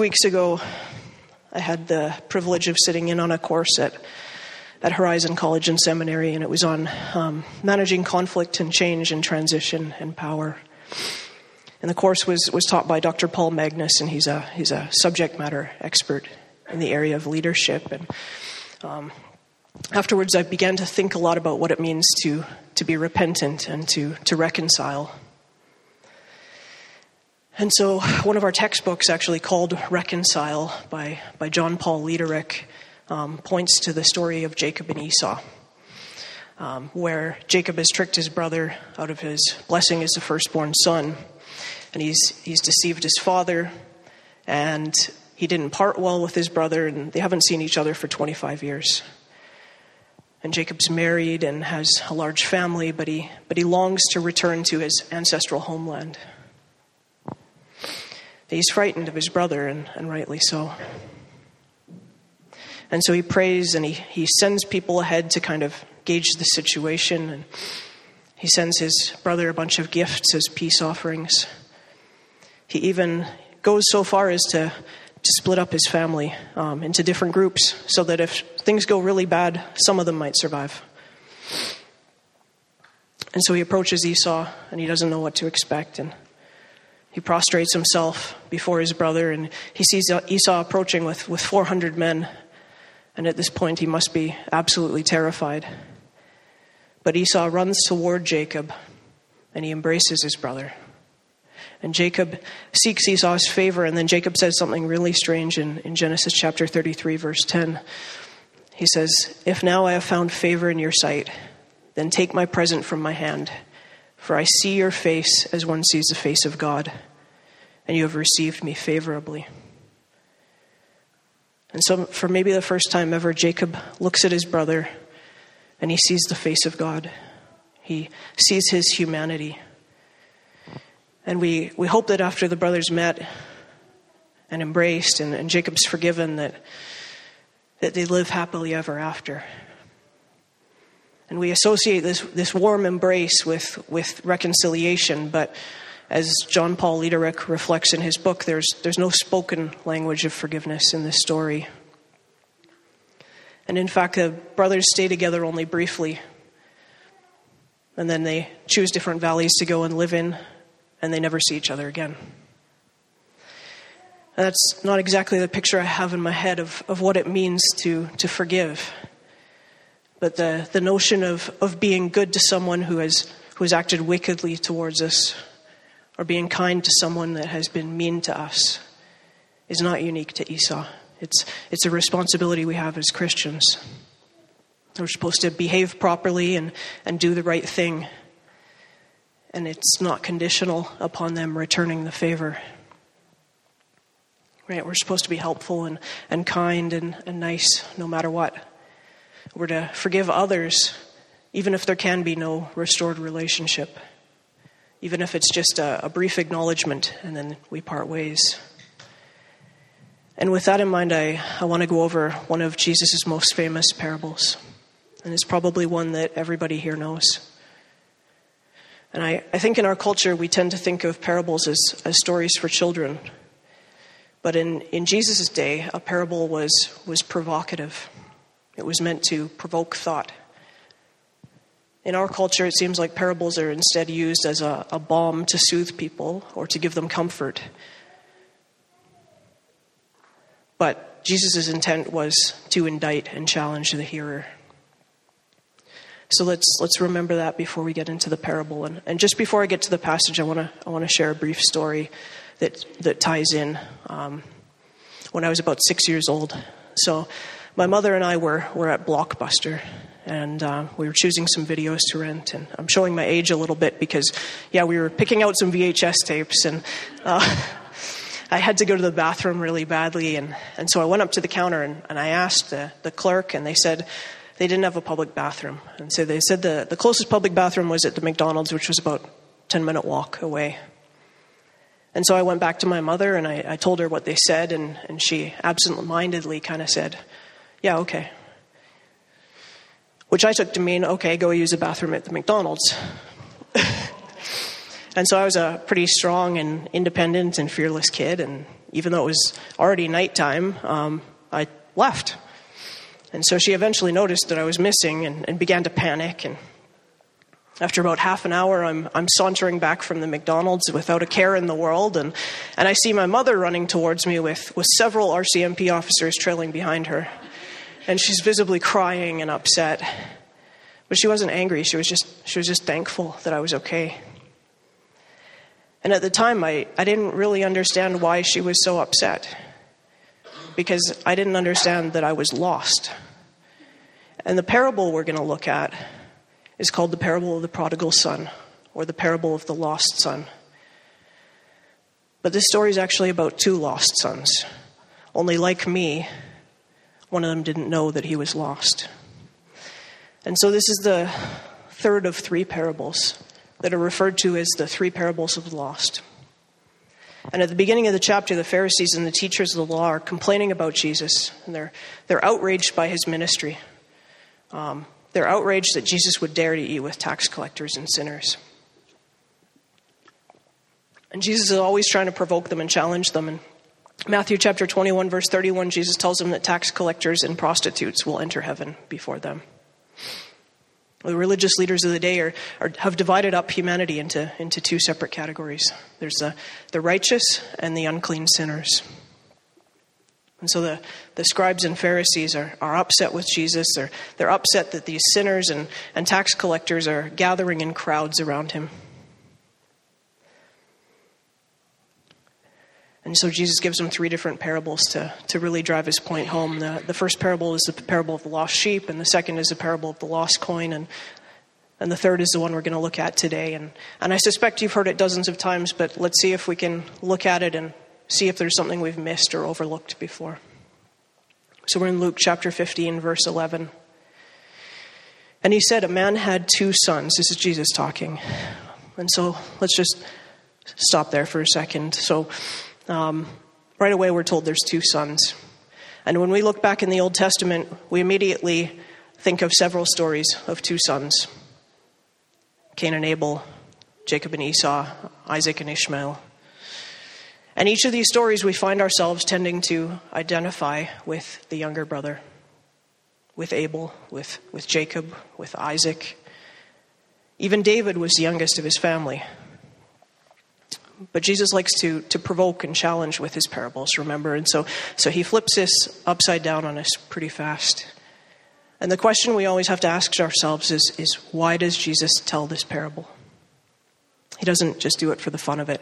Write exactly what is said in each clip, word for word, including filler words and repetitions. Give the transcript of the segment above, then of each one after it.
weeks ago, I had the privilege of sitting in on a course at, at Horizon College and Seminary, and it was on um, managing conflict and change and transition and power. And the course was, was taught by Doctor Paul Magnus, and he's a he's a subject matter expert in the area of leadership. And um, afterwards, I began to think a lot about what it means to to be repentant and to to reconcile. And so one of our textbooks, actually called Reconcile by, by John Paul Lederich, um, points to the story of Jacob and Esau, um, where Jacob has tricked his brother out of his blessing as the firstborn son, and he's he's deceived his father, and he didn't part well with his brother, and they haven't seen each other for twenty-five years. And Jacob's married and has a large family, but he but he longs to return to his ancestral homeland. He's frightened of his brother, and, and rightly so. And so he prays, and he, he sends people ahead to kind of gauge the situation. And he sends his brother a bunch of gifts as peace offerings. He even goes so far as to, to split up his family um, into different groups, so that if things go really bad, some of them might survive. And so he approaches Esau, and he doesn't know what to expect. And he prostrates himself before his brother, and he sees Esau approaching with, with four hundred men. And at this point, he must be absolutely terrified. But Esau runs toward Jacob, and he embraces his brother. And Jacob seeks Esau's favor, and then Jacob says something really strange in, in Genesis chapter thirty-three, verse ten. He says, "If now I have found favor in your sight, then take my present from my hand. For I see your face as one sees the face of God, and you have received me favorably." And so for maybe the first time ever, Jacob looks at his brother, and he sees the face of God. He sees his humanity. And we, we hope that after the brothers met and embraced, and, and Jacob's forgiven, that, that they live happily ever after. And we associate this this warm embrace with, with reconciliation, but as John Paul Lederich reflects in his book, there's there's no spoken language of forgiveness in this story. And in fact, the brothers stay together only briefly, and then they choose different valleys to go and live in, and they never see each other again. And that's not exactly the picture I have in my head of, of what it means to, to forgive. But the, the notion of, of being good to someone who has who has acted wickedly towards us, or being kind to someone that has been mean to us, is not unique to Esau. It's it's a responsibility we have as Christians. We're supposed to behave properly and, and do the right thing. And it's not conditional upon them returning the favor. Right? We're supposed to be helpful and, and kind and, and nice no matter what. We're to forgive others, even if there can be no restored relationship. Even if it's just a, a brief acknowledgement and then we part ways. And with that in mind, I, I want to go over one of Jesus' most famous parables. And it's probably one that everybody here knows. And I, I think in our culture, we tend to think of parables as, as stories for children. But in, in Jesus' day, a parable was, was provocative. It was meant to provoke thought. In our culture, it seems like parables are instead used as a, a balm to soothe people or to give them comfort. But Jesus' intent was to indict and challenge the hearer. So let's let's remember that before we get into the parable. And, and just before I get to the passage, I want to I want to share a brief story that that ties in. Um, when I was about six years old, so my mother and I were were at Blockbuster, and uh, we were choosing some videos to rent. And I'm showing my age a little bit because, yeah, we were picking out some V H S tapes, and uh, I had to go to the bathroom really badly, and, and so I went up to the counter and, and I asked the, the clerk, and they said they didn't have a public bathroom. And so they said the, the closest public bathroom was at the McDonald's, which was about a ten-minute walk away. And so I went back to my mother, and I, I told her what they said, and, and she absent-mindedly kind of said, yeah, okay. Which I took to mean, okay, go use a bathroom at the McDonald's. And so I was a pretty strong and independent and fearless kid, and even though it was already nighttime, um, I left. And so she eventually noticed that I was missing and, and began to panic. And after about half an hour, I'm I'm sauntering back from the McDonald's without a care in the world, and, and I see my mother running towards me with, with several R C M P officers trailing behind her. And she's visibly crying and upset. But she wasn't angry, she was just she was just thankful that I was okay. And at the time, I, I didn't really understand why she was so upset, because I didn't understand that I was lost. And the parable we're going to look at is called the parable of the prodigal son, or the parable of the lost son. But this story is actually about two lost sons. Only like me, one of them didn't know that he was lost. And so this is the third of three parables that are referred to as the three parables of the lost. And at the beginning of the chapter, the Pharisees and the teachers of the law are complaining about Jesus, and they're they're outraged by his ministry. Um, they're outraged that Jesus would dare to eat with tax collectors and sinners. And Jesus is always trying to provoke them and challenge them. In Matthew chapter twenty-one, verse thirty-one, Jesus tells them that tax collectors and prostitutes will enter heaven before them. The religious leaders of the day are, are have divided up humanity into, into two separate categories. There's the, the righteous and the unclean sinners. And so the, the scribes and Pharisees are, are upset with Jesus. They're, they're upset that these sinners and, and tax collectors are gathering in crowds around him. And so Jesus gives them three different parables to, to really drive his point home. The, the first parable is the parable of the lost sheep, and the second is the parable of the lost coin, and and the third is the one we're going to look at today. And, and I suspect you've heard it dozens of times, but let's see if we can look at it and see if there's something we've missed or overlooked before. So we're in Luke chapter fifteen, verse eleven. And he said, a man had two sons. This is Jesus talking. And so let's just stop there for a second. So Um, right away, we're told there's two sons. And when we look back in the Old Testament, we immediately think of several stories of two sons. Cain and Abel, Jacob and Esau, Isaac and Ishmael. And each of these stories, we find ourselves tending to identify with the younger brother, with Abel, with, with Jacob, with Isaac. Even David was the youngest of his family. But Jesus likes to to provoke and challenge with his parables, remember? And so, so he flips this upside down on us pretty fast. And the question we always have to ask ourselves is, is why does Jesus tell this parable? He doesn't just do it for the fun of it.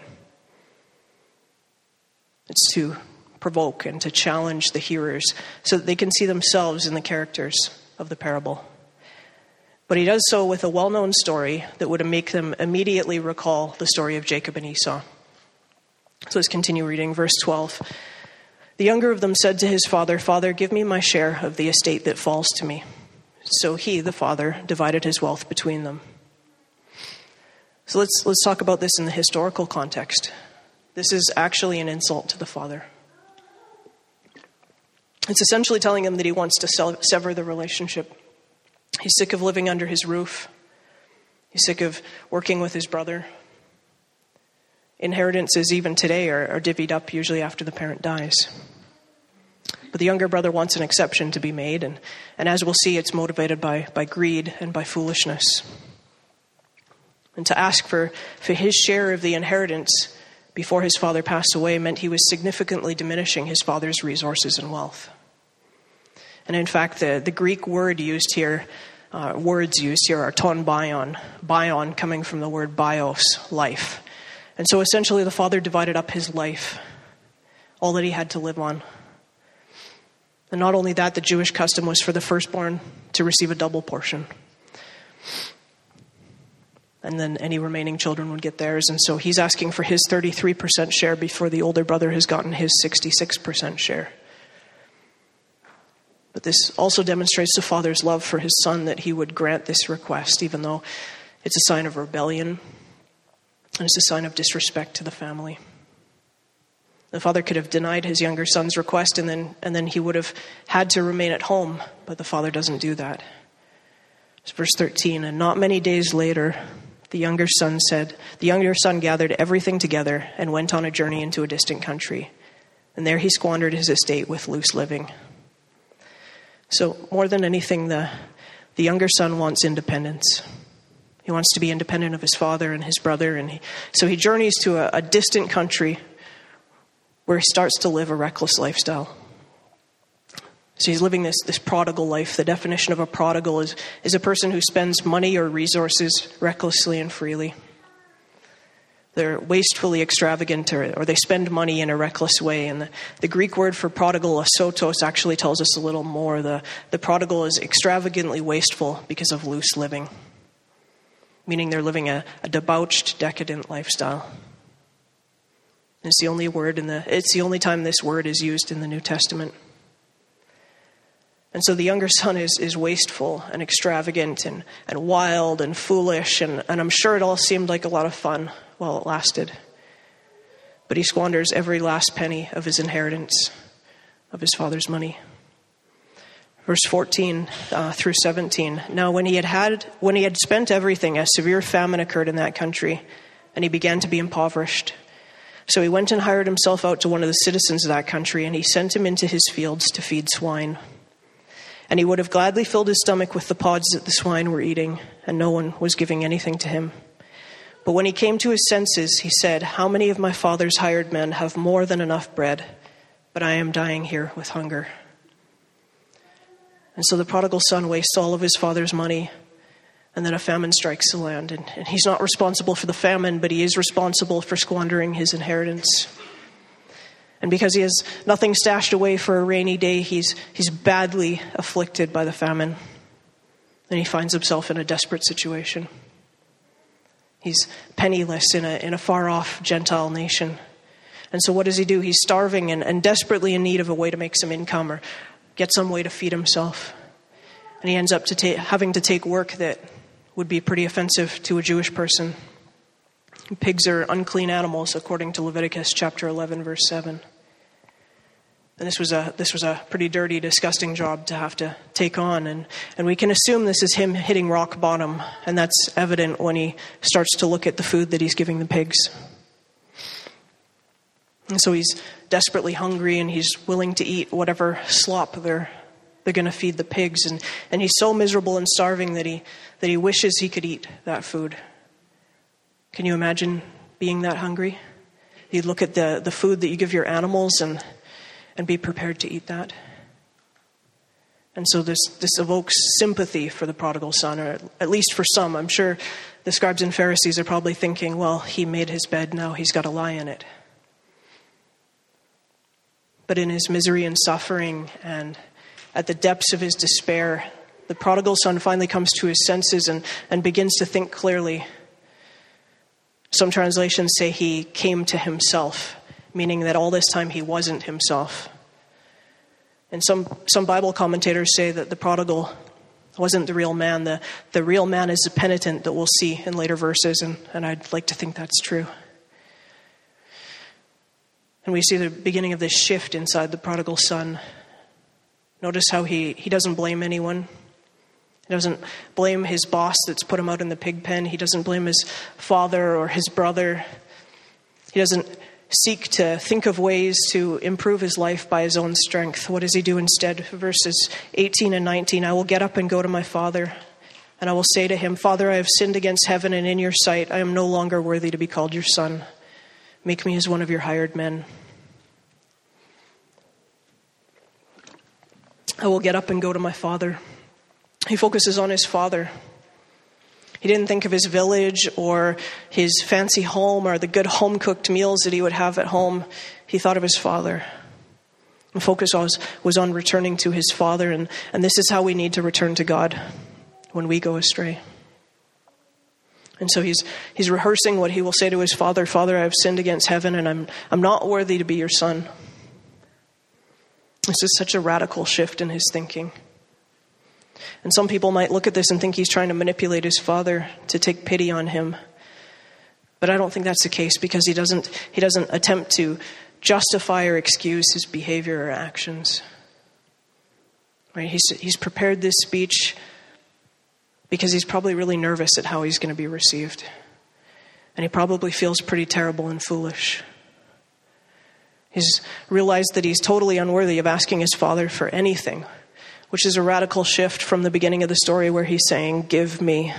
It's to provoke and to challenge the hearers so that they can see themselves in the characters of the parable. But he does so with a well-known story that would make them immediately recall the story of Jacob and Esau. So let's continue reading, verse twelve. The younger of them said to his father, Father, give me my share of the estate that falls to me. So he, the father, divided his wealth between them. So let's let's talk about this in the historical context. This is actually an insult to the father. It's essentially telling him that he wants to sever the relationship. He's sick of living under his roof. He's sick of working with his brother. Inheritances even today are, are divvied up usually after the parent dies. But the younger brother wants an exception to be made, and, and as we'll see, it's motivated by, by greed and by foolishness. And to ask for, for his share of the inheritance before his father passed away meant he was significantly diminishing his father's resources and wealth. And in fact, the, the Greek word used here, uh, words used here are ton bion, bion coming from the word bios, life. And so essentially the father divided up his life, all that he had to live on. And not only that, the Jewish custom was for the firstborn to receive a double portion. And then any remaining children would get theirs. And so he's asking for his thirty-three percent share before the older brother has gotten his sixty-six percent share. But this also demonstrates the father's love for his son, that he would grant this request, even though it's a sign of rebellion and it's a sign of disrespect to the family. The father could have denied his younger son's request, and then and then he would have had to remain at home, but the father doesn't do that. It's verse thirteen, and not many days later, the younger son said, the younger son gathered everything together and went on a journey into a distant country. And there he squandered his estate with loose living. So more than anything, the, the younger son wants independence. He wants to be independent of his father and his brother. And he, so he journeys to a, a distant country where he starts to live a reckless lifestyle. So he's living this, this prodigal life. The definition of a prodigal is, is a person who spends money or resources recklessly and freely. They're wastefully extravagant, or, or they spend money in a reckless way. And the, the Greek word for prodigal, asotos, actually tells us a little more. The, the prodigal is extravagantly wasteful because of loose living, meaning they're living a, a debauched, decadent lifestyle. And it's the only word in the. It's the only time this word is used in the New Testament. And so the younger son is, is wasteful and extravagant and, and wild and foolish. And, and I'm sure it all seemed like a lot of fun while it lasted. But he squanders every last penny of his inheritance, of his father's money. Verse fourteen uh, through seventeen. Now when he had had, when he had spent everything, a severe famine occurred in that country, and he began to be impoverished. So he went and hired himself out to one of the citizens of that country, and he sent him into his fields to feed swine. And he would have gladly filled his stomach with the pods that the swine were eating, and no one was giving anything to him. But when he came to his senses, he said, "How many of my father's hired men have more than enough bread, but I am dying here with hunger?" And so the prodigal son wastes all of his father's money, and then a famine strikes the land. And, and he's not responsible for the famine, but he is responsible for squandering his inheritance. And because he has nothing stashed away for a rainy day, he's he's badly afflicted by the famine. And he finds himself in a desperate situation. He's penniless in a in a far-off Gentile nation. And so what does he do? He's starving and, and desperately in need of a way to make some income or get some way to feed himself. And he ends up to ta- having to take work that would be pretty offensive to a Jewish person. Pigs are unclean animals, according to Leviticus chapter eleven, verse seven. And this was a this was a pretty dirty, disgusting job to have to take on. And, and we can assume this is him hitting rock bottom. And that's evident when he starts to look at the food that he's giving the pigs. And so he's desperately hungry, and he's willing to eat whatever slop they're they're going to feed the pigs. And, and he's so miserable and starving that he that he wishes he could eat that food. Can you imagine being that hungry? You look at the, the food that you give your animals and and be prepared to eat that. And so this this evokes sympathy for the prodigal son, or at least for some. I'm sure the scribes and Pharisees are probably thinking, well, he made his bed, now he's got to lie in it. But in his misery and suffering and at the depths of his despair, the prodigal son finally comes to his senses and, and begins to think clearly. Some translations say he came to himself, meaning that all this time he wasn't himself. And some, some Bible commentators say that the prodigal wasn't the real man. The, the real man is the penitent that we'll see in later verses, and, and I'd like to think that's true. And we see the beginning of this shift inside the prodigal son. Notice how he, he doesn't blame anyone. He doesn't blame his boss that's put him out in the pig pen. He doesn't blame his father or his brother. He doesn't seek to think of ways to improve his life by his own strength. What does he do instead? Verses eighteen and nineteen, "I will get up and go to my father, and I will say to him, 'Father, I have sinned against heaven and in your sight. I am no longer worthy to be called your son. Make me as one of your hired men.' I will get up and go to my father." He focuses on his father. He didn't think of his village or his fancy home or the good home-cooked meals that he would have at home. He thought of his father. The focus was, was on returning to his father, and, and this is how we need to return to God when we go astray. And so he's he's rehearsing what he will say to his father. "Father, I have sinned against heaven, and I'm I'm not worthy to be your son." This is such a radical shift in his thinking. And some people might look at this and think he's trying to manipulate his father to take pity on him. But I don't think that's the case, because he doesn't he doesn't attempt to justify or excuse his behavior or actions. Right? He's he's prepared this speech because he's probably really nervous at how he's going to be received. And he probably feels pretty terrible and foolish. He's realized that he's totally unworthy of asking his father for anything, which is a radical shift from the beginning of the story where he's saying, "Give me."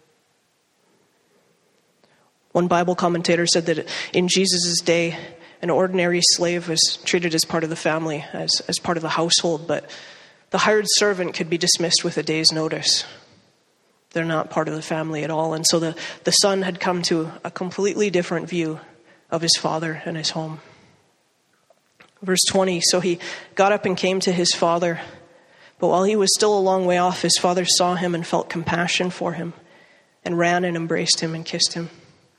One Bible commentator said that in Jesus' day, an ordinary slave was treated as part of the family, as, as part of the household, but the hired servant could be dismissed with a day's notice. They're not part of the family at all. And so the, the son had come to a completely different view of his father and his home. Verse twenty, so he got up and came to his father, but while he was still a long way off, his father saw him and felt compassion for him and ran and embraced him and kissed him.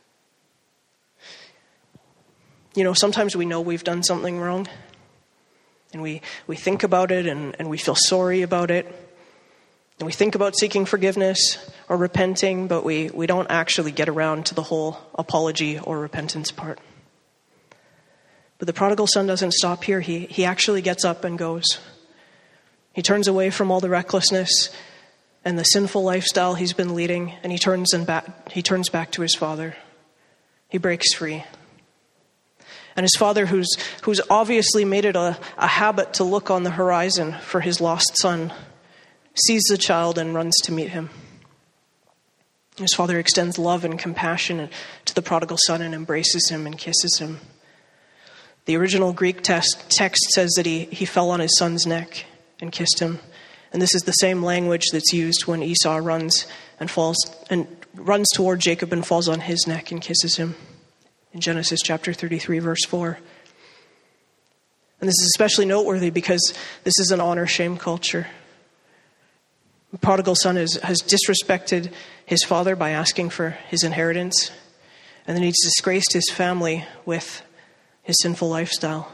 You know, sometimes we know we've done something wrong, and we, we think about it and, and we feel sorry about it, and we think about seeking forgiveness or repenting, but we, we don't actually get around to the whole apology or repentance part. But the prodigal son doesn't stop here. He, he actually gets up and goes. He turns away from all the recklessness and the sinful lifestyle he's been leading, and he turns and back, he turns back to his father. He breaks free. And his father, who's who's obviously made it a, a habit to look on the horizon for his lost son, sees the child and runs to meet him. His father extends love and compassion to the prodigal son and embraces him and kisses him. The original Greek text, text says that he, he fell on his son's neck and kissed him. And this is the same language that's used when Esau runs and falls and runs toward Jacob and falls on his neck and kisses him. In Genesis chapter thirty-three, verse four. And this is especially noteworthy because this is an honor-shame culture. The prodigal son is, has disrespected his father by asking for his inheritance, and then he's disgraced his family with his sinful lifestyle.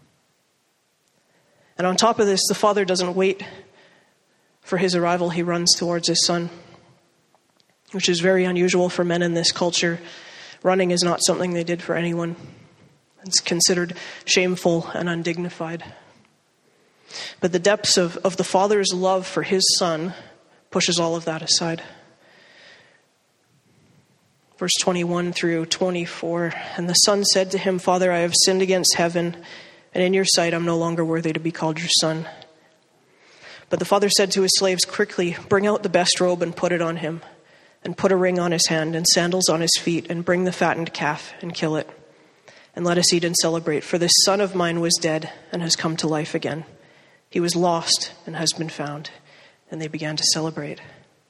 And on top of this, the father doesn't wait for his arrival. He runs towards his son, which is very unusual for men in this culture. Running is not something they did for anyone. It's considered shameful and undignified. But the depths of, of the father's love for his son pushes all of that aside. Verse twenty-one through twenty-four, and the son said to him, "Father, I have sinned against heaven, and in your sight I'm no longer worthy to be called your son." But the father said to his slaves, "Quickly, bring out the best robe and put it on him, and put a ring on his hand and sandals on his feet, and bring the fattened calf and kill it. And let us eat and celebrate, for this son of mine was dead and has come to life again. He was lost and has been found." And they began to celebrate.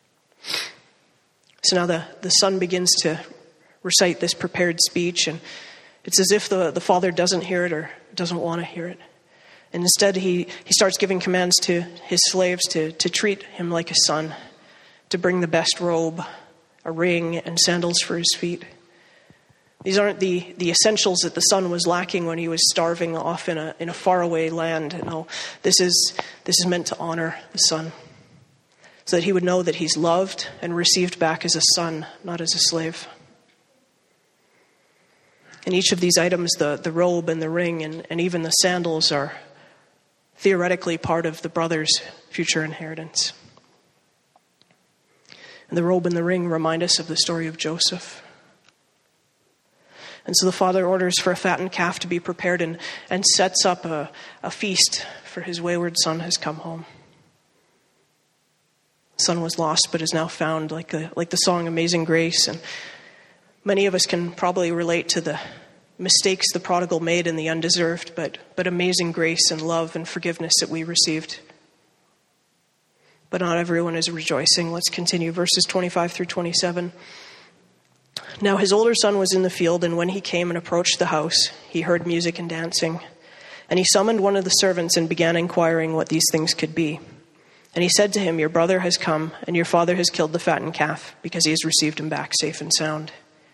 So now the, the son begins to recite this prepared speech, and it's as if the, the father doesn't hear it or doesn't want to hear it. And instead he, he starts giving commands to his slaves to, to treat him like a son, to bring the best robe, a ring, and sandals for his feet. These aren't the, the essentials that the son was lacking when he was starving off in a in a faraway land. No, this is this is meant to honor the son, so that he would know that he's loved and received back as a son, not as a slave. And each of these items, the, the robe and the ring and, and even the sandals, are theoretically part of the brother's future inheritance. And the robe and the ring remind us of the story of Joseph. And so the father orders for a fattened calf to be prepared and, and sets up a, a feast, for his wayward son has come home. The son was lost but is now found, like the, like the song Amazing Grace. And many of us can probably relate to the mistakes the prodigal made and the undeserved, but, but amazing grace and love and forgiveness that we received. But not everyone is rejoicing. Let's continue verses twenty-five through twenty-seven. Now his older son was in the field, and when he came and approached the house, he heard music and dancing. And he summoned one of the servants and began inquiring what these things could be. And he said to him, "Your brother has come, and your father has killed the fattened calf, because he has received him back safe and sound."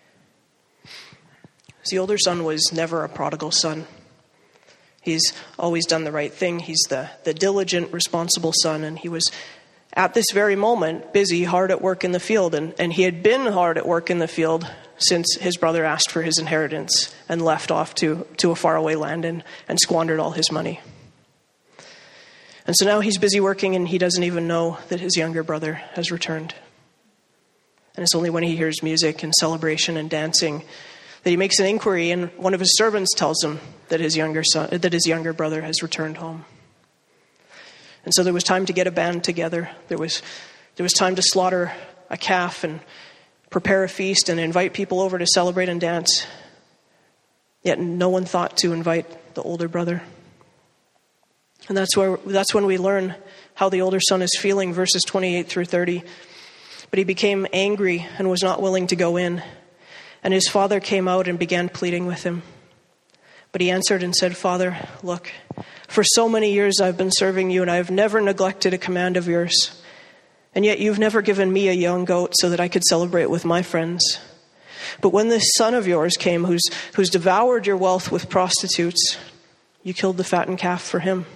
The older son was never a prodigal son. He's always done the right thing. He's the, the diligent, responsible son, and he was at this very moment busy, hard at work in the field. And, and he had been hard at work in the field since his brother asked for his inheritance and left off to, to a faraway land and, and squandered all his money. And so now he's busy working, and he doesn't even know that his younger brother has returned. And it's only when he hears music and celebration and dancing that he makes an inquiry, and one of his servants tells him that his younger son, that his younger brother has returned home. And so there was time to get a band together. There was there was time to slaughter a calf and prepare a feast and invite people over to celebrate and dance. Yet no one thought to invite the older brother. And that's where that's when we learn how the older son is feeling, verses twenty-eight through thirty. But he became angry and was not willing to go in. And his father came out and began pleading with him. But he answered and said, Father, look, for so many years I've been serving you, and I have never neglected a command of yours. And yet you've never given me a young goat so that I could celebrate with my friends. But when this son of yours came, who's, who's devoured your wealth with prostitutes, you killed the fattened calf for him.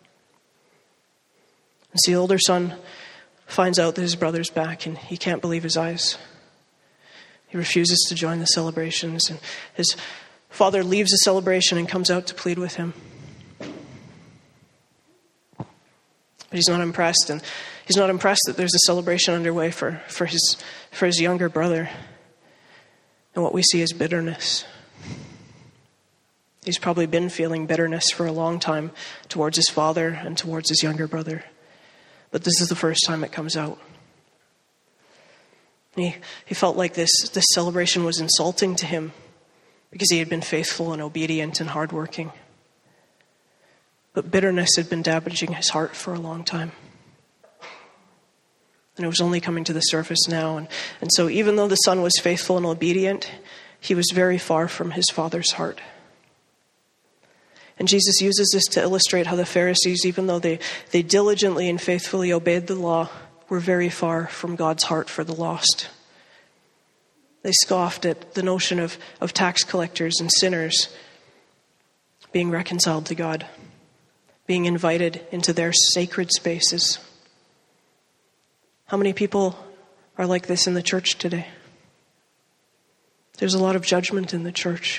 And so the older son finds out that his brother's back, and he can't believe his eyes. He refuses to join the celebrations, and his father leaves the celebration and comes out to plead with him. But he's not impressed, and he's not impressed that there's a celebration underway for, for his for his younger brother. And what we see is bitterness. He's probably been feeling bitterness for a long time towards his father and towards his younger brother. But this is the first time it comes out. He, he felt like this, this celebration was insulting to him because he had been faithful and obedient and hardworking. But bitterness had been damaging his heart for a long time. And it was only coming to the surface now. And, and so even though the son was faithful and obedient, he was very far from his father's heart. And Jesus uses this to illustrate how the Pharisees, even though they, they diligently and faithfully obeyed the law, were very far from God's heart for the lost. They scoffed at the notion of, of tax collectors and sinners being reconciled to God, being invited into their sacred spaces. How many people are like this in the church today? There's a lot of judgment in the church.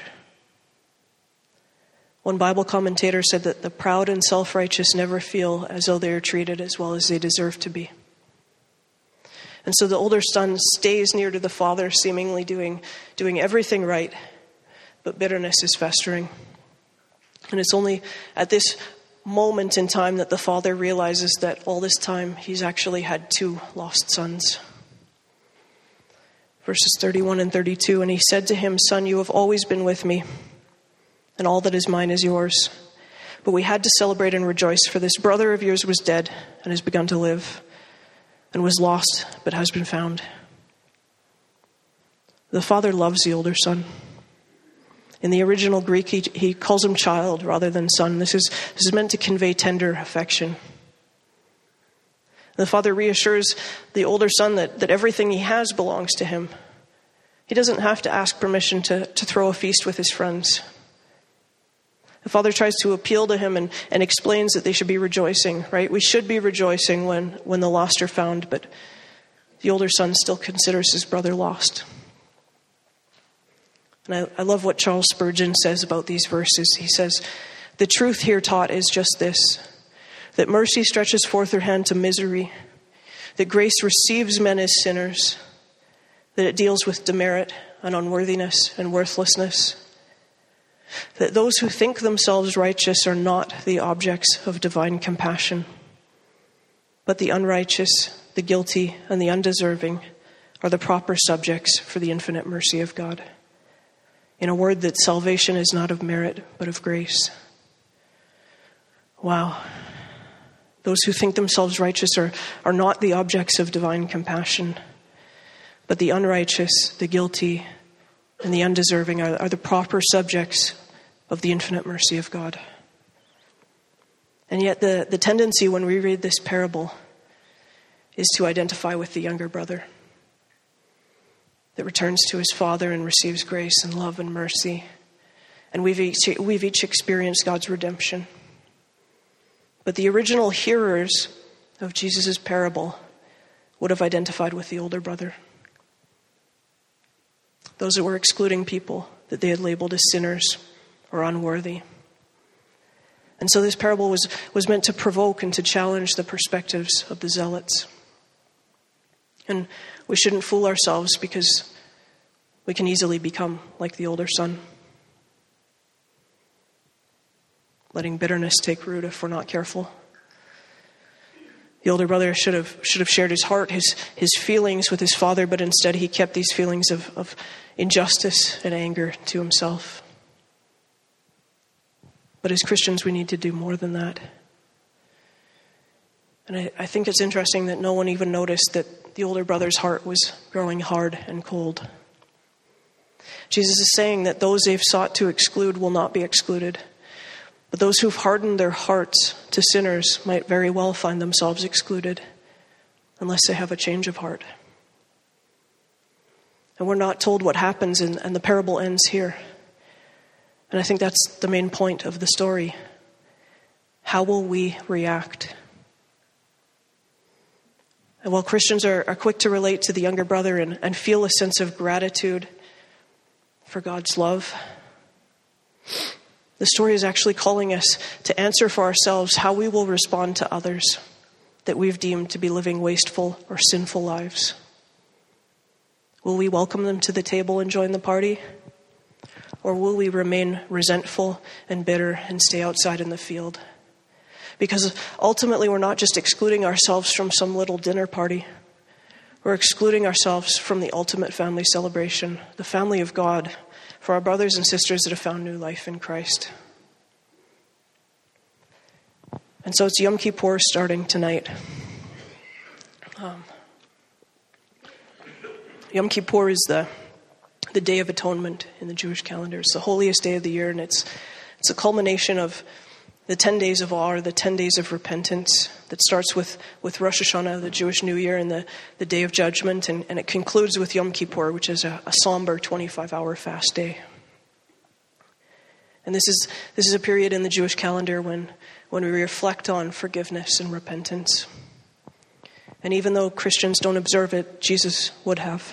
One Bible commentator said that the proud and self-righteous never feel as though they are treated as well as they deserve to be. And so the older son stays near to the father, seemingly doing, doing everything right, but bitterness is festering. And it's only at this moment in time that the father realizes that all this time he's actually had two lost sons. Verses thirty-one and thirty-two, and he said to him, Son, you have always been with me, and all that is mine is yours. But we had to celebrate and rejoice, for this brother of yours was dead and has begun to live, and was lost but has been found. The father loves the older son. In the original Greek, he, he calls him child rather than son. This is, this is meant to convey tender affection. The father reassures the older son that, that everything he has belongs to him. He doesn't have to ask permission to, to throw a feast with his friends. The father tries to appeal to him and, and explains that they should be rejoicing, right? We should be rejoicing when, when the lost are found, but the older son still considers his brother lost. And I, I love what Charles Spurgeon says about these verses. He says, the truth here taught is just this, that mercy stretches forth her hand to misery, that grace receives men as sinners, that it deals with demerit and unworthiness and worthlessness, that those who think themselves righteous are not the objects of divine compassion, but the unrighteous, the guilty, and the undeserving are the proper subjects for the infinite mercy of God. In a word, that salvation is not of merit, but of grace. Wow. Those who think themselves righteous are, are not the objects of divine compassion, but the unrighteous, the guilty, and the undeserving are, are the proper subjects of the infinite mercy of God. And yet the, the tendency when we read this parable is to identify with the younger brother that returns to his father and receives grace and love and mercy. And we've each, we've each experienced God's redemption. But the original hearers of Jesus' parable would have identified with the older brother. Those that were excluding people that they had labeled as sinners or unworthy. And so this parable was, was meant to provoke and to challenge the perspectives of the zealots. And we shouldn't fool ourselves, because we can easily become like the older son, letting bitterness take root if we're not careful. The older brother should have should have shared his heart, his his feelings with his father, but instead he kept these feelings of, of injustice and anger to himself. But as Christians, we need to do more than that. And I, I think it's interesting that no one even noticed that the older brother's heart was growing hard and cold. Jesus is saying that those they've sought to exclude will not be excluded. But those who've hardened their hearts to sinners might very well find themselves excluded unless they have a change of heart. And we're not told what happens, and, and the parable ends here. And I think that's the main point of the story. How will we react? And while Christians are, are quick to relate to the younger brother and, and feel a sense of gratitude for God's love, the story is actually calling us to answer for ourselves how we will respond to others that we've deemed to be living wasteful or sinful lives. Will we welcome them to the table and join the party? Or will we remain resentful and bitter and stay outside in the field? Because ultimately we're not just excluding ourselves from some little dinner party. We're excluding ourselves from the ultimate family celebration, the family of God, for our brothers and sisters that have found new life in Christ. And so it's Yom Kippur starting tonight. Um, Yom Kippur is the the Day of Atonement in the Jewish calendar. It's the holiest day of the year, and it's it's a culmination of the ten days of awe, or the ten days of repentance that starts with, with Rosh Hashanah, the Jewish New Year, and the, the Day of Judgment, and, and it concludes with Yom Kippur, which is a, a somber twenty-five hour fast day. And this is this is a period in the Jewish calendar when, when we reflect on forgiveness and repentance. And even though Christians don't observe it, Jesus would have.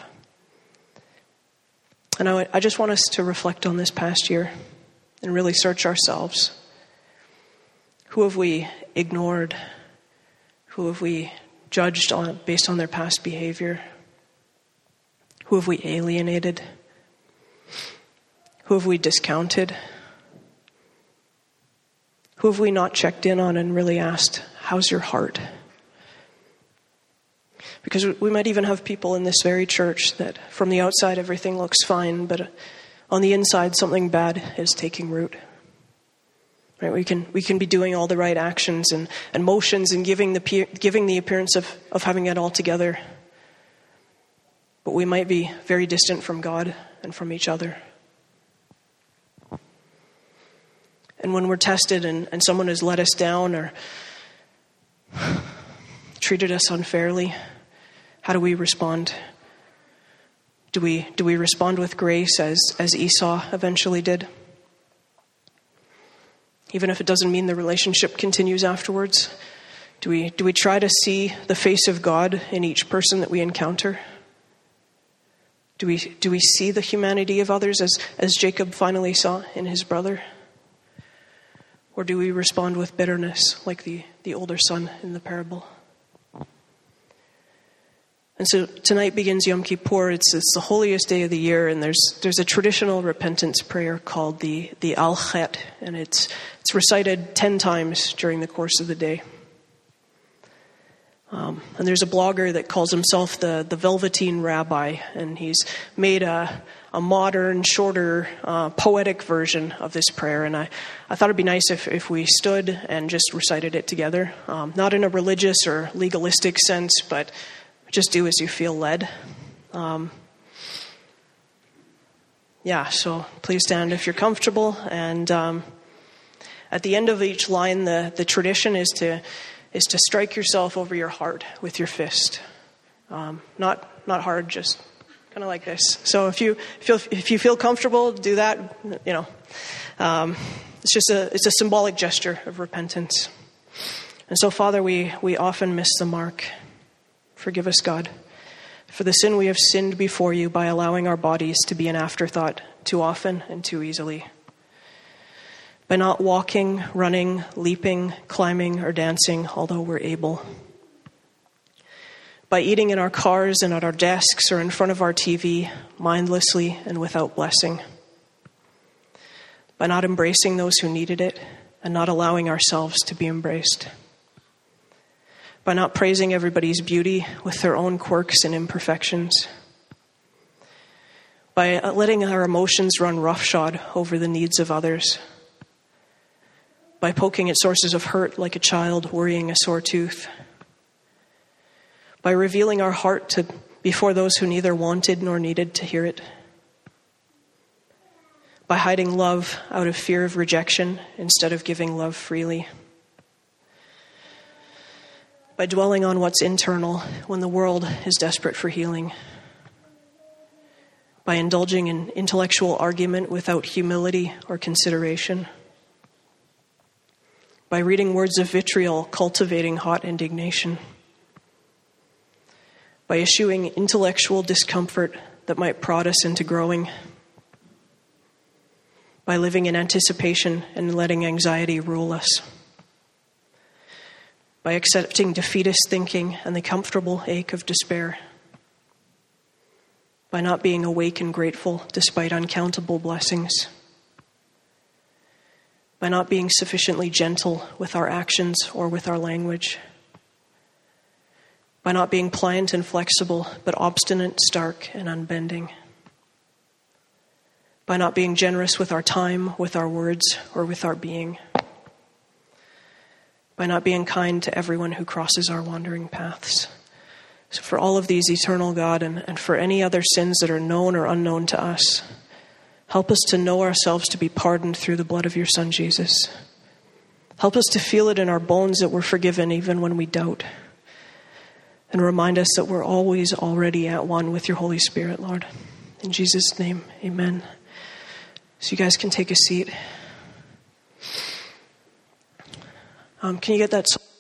And I, I just want us to reflect on this past year and really search ourselves. Who have we ignored? Who have we judged on based on their past behavior? Who have we alienated? Who have we discounted? Who have we not checked in on and really asked, how's your heart? Because we might even have people in this very church that from the outside everything looks fine, but on the inside something bad is taking root. Right? We can we can be doing all the right actions and, and motions and giving the giving the appearance of, of having it all together. But we might be very distant from God and from each other. And when we're tested and, and someone has let us down or treated us unfairly, how do we respond? Do we do we respond with grace as, as Esau eventually did? Even if it doesn't mean the relationship continues afterwards? Do we do we try to see the face of God in each person that we encounter? Do we do we see the humanity of others as, as Jacob finally saw in his brother? Or do we respond with bitterness like the, the older son in the parable? And so tonight begins Yom Kippur. It's it's the holiest day of the year, and there's there's a traditional repentance prayer called the the Al Chet, and it's it's recited ten times during the course of the day. Um, and there's a blogger that calls himself the the Velveteen Rabbi, and he's made a a modern, shorter, uh, poetic version of this prayer. And I, I thought it'd be nice if, if we stood and just recited it together, um, not in a religious or legalistic sense, but just do as you feel led. Um, yeah, so please stand if you're comfortable. And um, at the end of each line, the, the tradition is to is to strike yourself over your heart with your fist. Um, not not hard, just kind of like this. So if you feel if you feel comfortable, do that. You know, um, it's just a it's a symbolic gesture of repentance. And so, Father, we we often miss the mark. Forgive us, God, for the sin we have sinned before you by allowing our bodies to be an afterthought too often and too easily. By not walking, running, leaping, climbing, or dancing, although we're able. by eating in our cars and at our desks or in front of our T V, mindlessly and without blessing, by not embracing those who needed it and not allowing ourselves to be embraced, by not praising everybody's beauty with their own quirks and imperfections, by letting our emotions run roughshod over the needs of others, by poking at sources of hurt like a child worrying a sore tooth, by revealing our heart to before those who neither wanted nor needed to hear it, by hiding love out of fear of rejection instead of giving love freely, by dwelling on what's internal when the world is desperate for healing, by indulging in intellectual argument without humility or consideration, by reading words of vitriol cultivating hot indignation, by eschewing intellectual discomfort that might prod us into growing, by living in anticipation and letting anxiety rule us, by accepting defeatist thinking and the comfortable ache of despair, by not being awake and grateful despite uncountable blessings, by not being sufficiently gentle with our actions or with our language, by not being pliant and flexible, but obstinate, stark, and unbending, by not being generous with our time, with our words, or with our being, by not being kind to everyone who crosses our wandering paths. So for all of these, eternal God, and, and for any other sins that are known or unknown to us, help us to know ourselves to be pardoned through the blood of your Son, Jesus. Help us to feel it in our bones that we're forgiven even when we doubt. And remind us that we're always already at one with your Holy Spirit, Lord. In Jesus' name, amen. So you guys can take a seat. Um, can you get that?